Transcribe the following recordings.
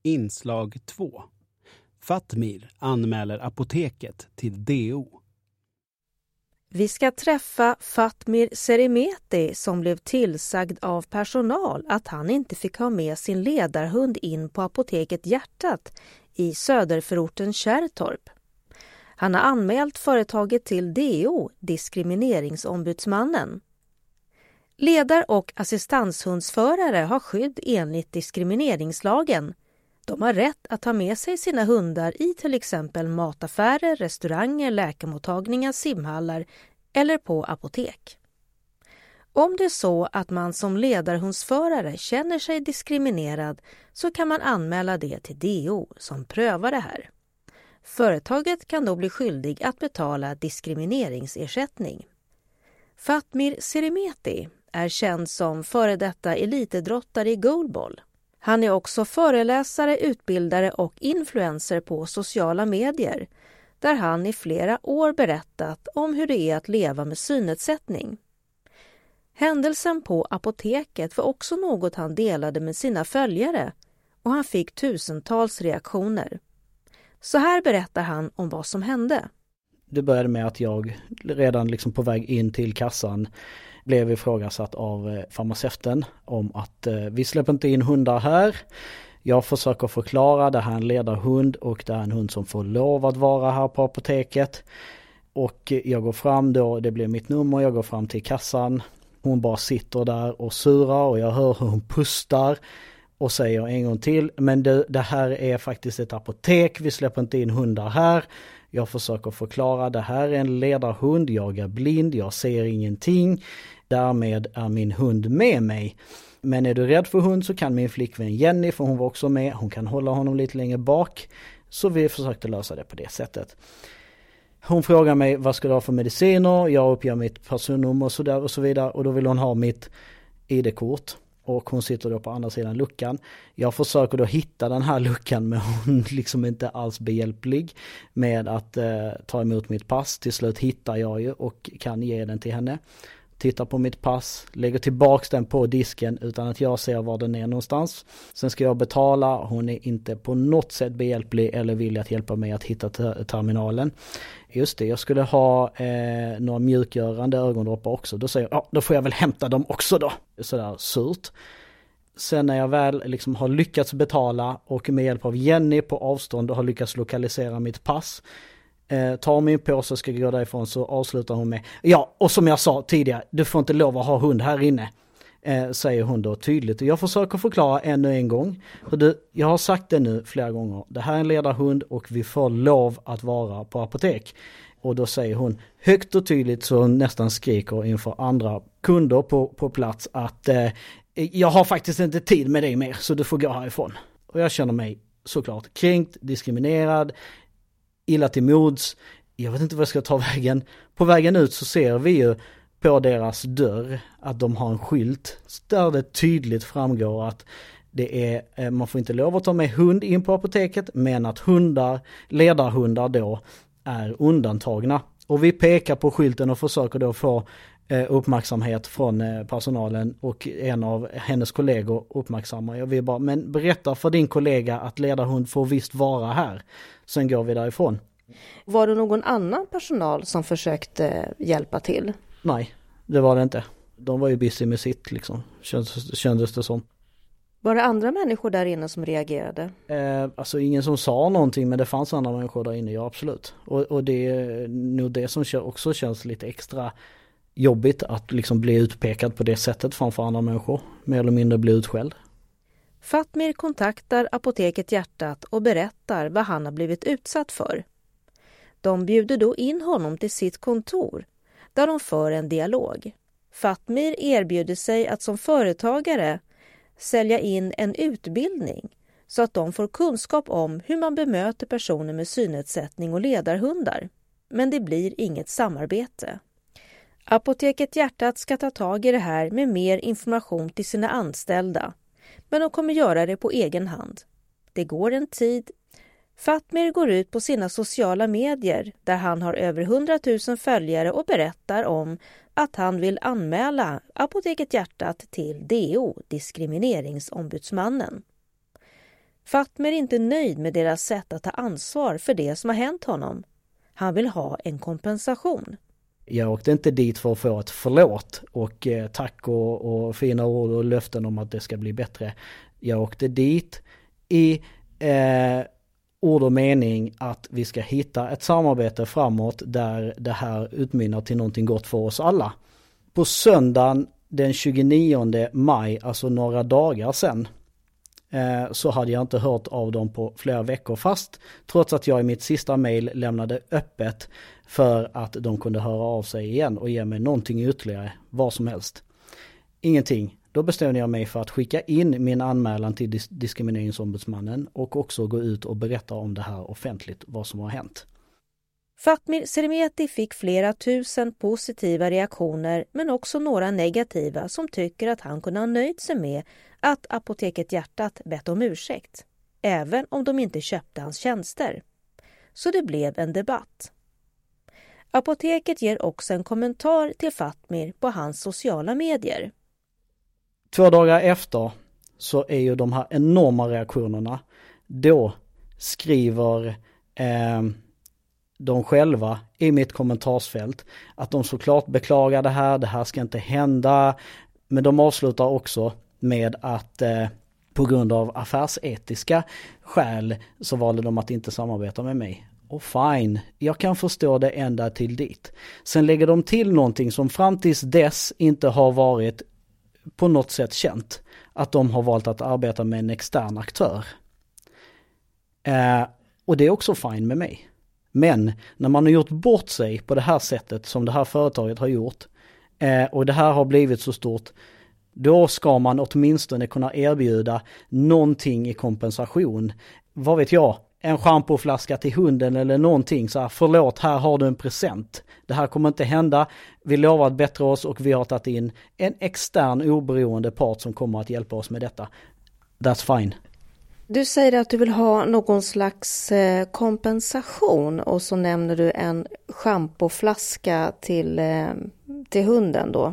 Inslag 2. Fatmir anmäler apoteket till DO. Vi ska träffa Fatmir Serimeti som blev tillsagd av personal att han inte fick ha med sin ledarhund in på apoteket Hjärtat i söderförorten Kärrtorp. Han har anmält företaget till DO, diskrimineringsombudsmannen. Ledar- och assistanshundsförare har skydd enligt diskrimineringslagen. De har rätt att ha med sig sina hundar i till exempel mataffärer, restauranger, läkarmottagningar, simhallar eller på apotek. Om det är så att man som ledarhundsförare känner sig diskriminerad så kan man anmäla det till DO som prövar det här. Företaget kan då bli skyldig att betala diskrimineringsersättning. Fatmir Serimeti är känd som före detta elitidrottare i goalball. Han är också föreläsare, utbildare och influencer på sociala medier där han i flera år berättat om hur det är att leva med synnedsättning. Händelsen på apoteket var också något han delade med sina följare och han fick tusentals reaktioner. Så här berättar han om vad som hände. Det började med att jag redan liksom på väg in till kassan blev ifrågasatt av farmaceuten om att vi släpper inte in hundar här. Jag försöker förklara, det här är en ledarhund och det är en hund som får lov att vara här på apoteket. Och jag går fram då, det blir mitt nummer, jag går fram till kassan. Hon bara sitter där och surar och jag hör hur hon pustar och säger en gång till. Men det här är faktiskt ett apotek, vi släpper inte in hundar här. Jag försöker förklara, det här är en ledarhund, jag är blind, jag ser ingenting. Därmed är min hund med mig. Men är du rädd för hund så kan min flickvän Jenny, för hon var också med, hon kan hålla honom lite längre bak. Så vi försökte lösa det på det sättet. Hon frågar mig, vad ska du ha för mediciner? Jag uppger mitt personnummer och så vidare. Och då vill hon ha mitt ID-kort. Och hon sitter då på andra sidan luckan. Jag försöker då hitta den här luckan, men hon liksom inte alls behjälplig med att ta emot mitt pass. Till slut hittar jag ju och kan ge den till henne. Tittar på mitt pass, lägger tillbaks den på disken utan att jag ser var den är någonstans. Sen ska jag betala, hon är inte på något sätt behjälplig eller vill att hjälpa mig att hitta terminalen. Just det, jag skulle ha några mjukgörande ögondroppar också. Då säger jag, ja då får jag väl hämta dem också då. Sådär surt. Sen när jag väl liksom har lyckats betala och med hjälp av Jenny på avstånd och har lyckats lokalisera mitt pass, tar min påse och ska gå därifrån, så avslutar hon med, ja, och som jag sa tidigare, du får inte lov att ha hund här inne, säger hon då tydligt. Och jag försöker förklara ännu en gång, för jag har sagt det nu flera gånger, det här är en ledarhund och vi får lov att vara på apotek. Och då säger hon högt och tydligt, så hon nästan skriker inför andra kunder på plats, att jag har faktiskt inte tid med dig mer, så du får gå härifrån. Och jag känner mig såklart kränkt, diskriminerad, illa till mods. Jag vet inte vad jag ska ta vägen. På vägen ut så ser vi ju på deras dörr att de har en skylt där det tydligt framgår att det är, man får inte lov att ta med hund in på apoteket, men att ledarhundar då är undantagna. Och vi pekar på skylten och försöker då få uppmärksamhet från personalen, och en av hennes kollegor uppmärksammar. Jag vill bara, men berätta för din kollega att ledarhund får visst vara här. Sen går vi därifrån. Var det någon annan personal som försökte hjälpa till? Nej, det var det inte. De var ju busy med sitt liksom, kändes det som. Var det andra människor där inne som reagerade? Alltså ingen som sa någonting, men det fanns andra människor där inne, ja absolut. Och det är nog det som också känns lite extra jobbigt, att liksom bli utpekad på det sättet framför andra människor. Mer eller mindre bli utskälld. Fatmir kontaktar apoteket Hjärtat och berättar vad han har blivit utsatt för. De bjuder då in honom till sitt kontor där de för en dialog. Fatmir erbjuder sig att som företagare sälja in en utbildning så att de får kunskap om hur man bemöter personer med synnedsättning och ledarhundar. Men det blir inget samarbete. Apoteket Hjärtat ska ta tag i det här med mer information till sina anställda. Men de kommer göra det på egen hand. Det går en tid. Fatmir går ut på sina sociala medier där han har över 100 000 följare och berättar om att han vill anmäla apoteket Hjärtat till DO, diskrimineringsombudsmannen. Fatmir är inte nöjd med deras sätt att ta ansvar för det som har hänt honom. Han vill ha en kompensation. Jag åkte inte dit för att få ett förlåt och tack och fina ord och löften om att det ska bli bättre. Jag åkte dit i ord och mening att vi ska hitta ett samarbete framåt där det här utmynnar till någonting gott för oss alla. På söndagen den 29 maj, alltså några dagar sedan, så hade jag inte hört av dem på flera veckor, fast trots att jag i mitt sista mejl lämnade öppet för att de kunde höra av sig igen och ge mig någonting ytterligare, vad som helst. Ingenting. Då bestämde jag mig för att skicka in min anmälan till diskrimineringsombudsmannen och också gå ut och berätta om det här offentligt, vad som har hänt. Fatmir Seremeti fick flera tusen positiva reaktioner men också några negativa som tycker att han kunde ha nöjt sig med att Apoteket Hjärtat bett om ursäkt, även om de inte köpte hans tjänster. Så det blev en debatt. Apoteket ger också en kommentar till Fatmir på hans sociala medier. 2 dagar efter så är ju de här enorma reaktionerna. Då skriver de själva i mitt kommentarsfält att de såklart beklagar det här ska inte hända. Men de avslutar också med att på grund av affärsetiska skäl så valde de att inte samarbeta med mig. Och fine, jag kan förstå det ända till dit. Sen lägger de till någonting som fram tills dess inte har varit på något sätt känt. Att de har valt att arbeta med en extern aktör. Och det är också fine med mig. Men när man har gjort bort sig på det här sättet som det här företaget har gjort och det här har blivit så stort, då ska man åtminstone kunna erbjuda någonting i kompensation. Vad vet jag? En schampoflaska till hunden eller någonting så här, förlåt, här har du en present. Det här kommer inte hända. Vi lovar att bättra oss och vi har tagit in en extern oberoende part som kommer att hjälpa oss med detta. That's fine. Du säger att du vill ha någon slags kompensation och så nämner du en schampoflaska till hunden då.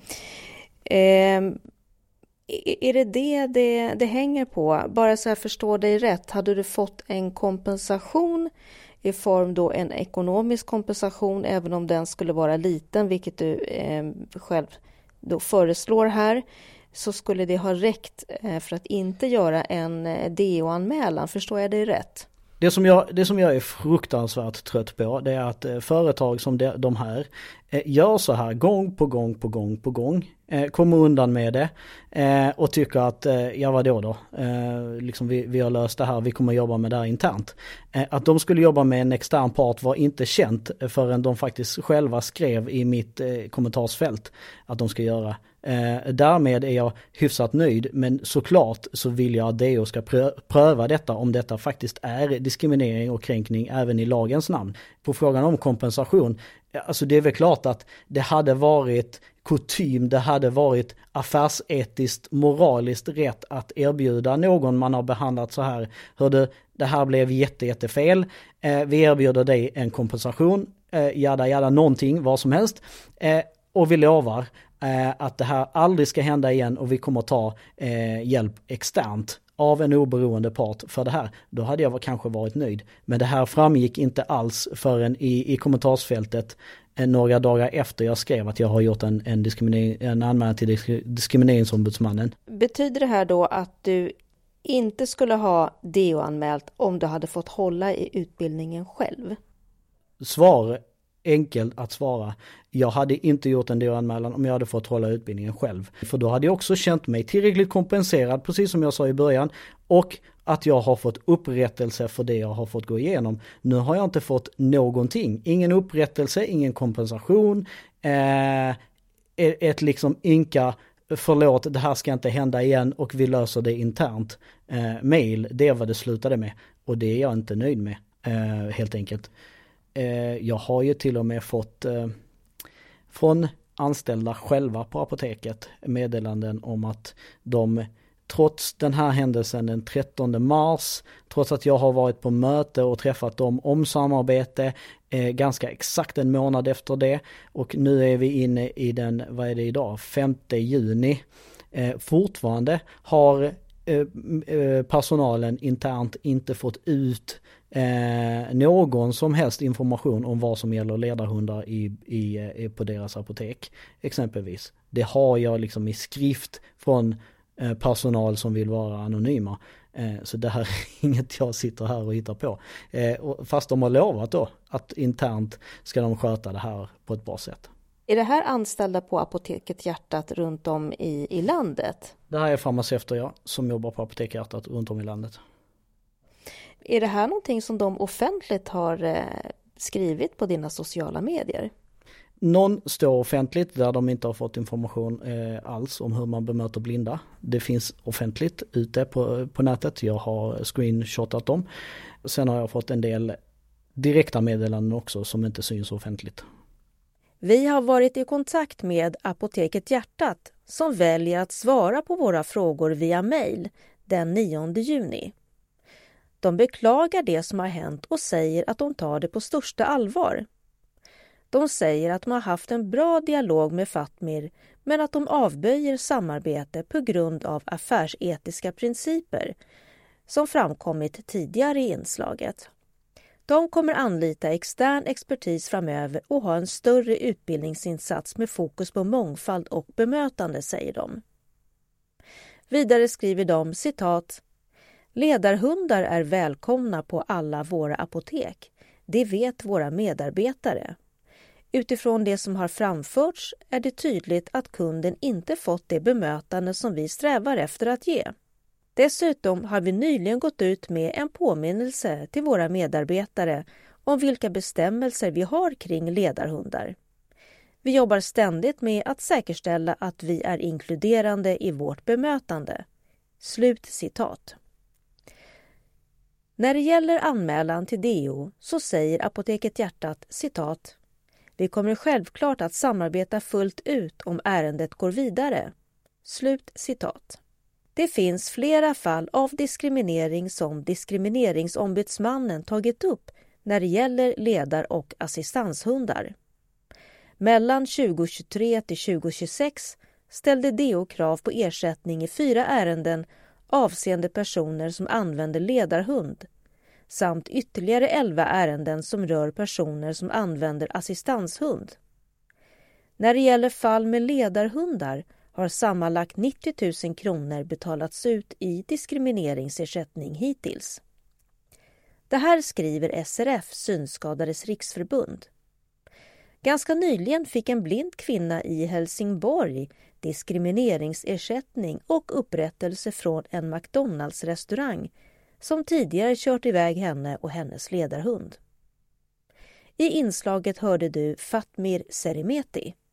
Är det hänger på? Bara så jag förstår dig rätt. Hade du fått en kompensation i form då en ekonomisk kompensation även om den skulle vara liten, vilket du själv då föreslår här, så skulle det ha räckt för att inte göra en DO-anmälan. Förstår jag dig rätt? Det som jag är fruktansvärt trött på, det är att företag som de här gör så här gång på gång, kommer undan med det och tycker att ja vadå liksom vi har löst det här, vi kommer jobba med det här internt. Att de skulle jobba med en extern part var inte känt förrän de faktiskt själva skrev i mitt kommentarsfält att de ska göra. Därmed är jag hyfsat nöjd, men såklart så vill jag att DO ska pröva detta om detta faktiskt är diskriminering och kränkning även i lagens namn. På frågan om kompensation, alltså det är väl klart att det hade varit kutym, det hade varit affärsetiskt, moraliskt rätt att erbjuda någon man har behandlat så här. Hörde, det här blev jättefel. Vi erbjuder dig en kompensation, jada, någonting, vad som helst. Och vi lovar att det här aldrig ska hända igen och vi kommer ta hjälp externt av en oberoende part för det här. Då hade jag kanske varit nöjd. Men det här framgick inte alls förrän i kommentarsfältet några dagar efter jag skrev att jag har gjort en anmälan till diskrimineringsombudsmannen. Betyder det här då att du inte skulle ha DO-anmält om du hade fått hålla i utbildningen själv? Svar enkelt att svara. Jag hade inte gjort en DO-anmälan om jag hade fått hålla utbildningen själv. För då hade jag också känt mig tillräckligt kompenserad, precis som jag sa i början, och att jag har fått upprättelse för det jag har fått gå igenom. Nu har jag inte fått någonting. Ingen upprättelse, ingen kompensation, ett liksom ynka förlåt, det här ska inte hända igen och vi löser det internt. Mail, det är vad det slutade med. Och det är jag inte nöjd med, helt enkelt. Jag har ju till och med fått från anställda själva på apoteket meddelanden om att de trots den här händelsen den 13 mars, trots att jag har varit på möte och träffat dem om samarbete ganska exakt en månad efter det, och nu är vi inne i den, vad är det idag, 5 juni, fortfarande har personalen internt inte fått ut någon som helst information om vad som gäller ledarhundar på deras apotek exempelvis. Det har jag liksom i skrift från personal som vill vara anonyma. Så det här är inget jag sitter här och hittar på. Fast de har lovat då att internt ska de sköta det här på ett bra sätt. Är det här anställda på Apoteket Hjärtat runt om i landet? Det här är farmaceuter som jobbar på Apoteket Hjärtat runt om i landet. Är det här någonting som de offentligt har skrivit på dina sociala medier? Någon står offentligt där de inte har fått information alls om hur man bemöter blinda. Det finns offentligt ute på nätet. Jag har screenshotat dem. Sen har jag fått en del direkta meddelanden också som inte syns offentligt. Vi har varit i kontakt med Apoteket Hjärtat som väljer att svara på våra frågor via mejl den 9 juni. De beklagar det som har hänt och säger att de tar det på största allvar. De säger att de har haft en bra dialog med Fatmir men att de avböjer samarbete på grund av affärsetiska principer som framkommit tidigare i inslaget. De kommer anlita extern expertis framöver och ha en större utbildningsinsats med fokus på mångfald och bemötande, säger de. Vidare skriver de, citat: ledarhundar är välkomna på alla våra apotek. Det vet våra medarbetare. Utifrån det som har framförts är det tydligt att kunden inte fått det bemötande som vi strävar efter att ge. Dessutom har vi nyligen gått ut med en påminnelse till våra medarbetare om vilka bestämmelser vi har kring ledarhundar. Vi jobbar ständigt med att säkerställa att vi är inkluderande i vårt bemötande. Slut citat. När det gäller anmälan till DO så säger Apoteket Hjärtat, citat: vi kommer självklart att samarbeta fullt ut om ärendet går vidare. Slut citat. Det finns flera fall av diskriminering som Diskrimineringsombudsmannen tagit upp när det gäller ledar- och assistanshundar. Mellan 2023 till 2026 ställde DO krav på ersättning i 4 ärenden avseende personer som använder ledarhund samt ytterligare 11 ärenden som rör personer som använder assistanshund. När det gäller fall med ledarhundar har sammanlagt 90 000 kronor betalats ut i diskrimineringsersättning hittills. Det här skriver SRF, Synskadades riksförbund. Ganska nyligen fick en blind kvinna i Helsingborg diskrimineringsersättning och upprättelse från en McDonalds-restaurang som tidigare kört iväg henne och hennes ledarhund. I inslaget hörde du Fatmir Seremeti.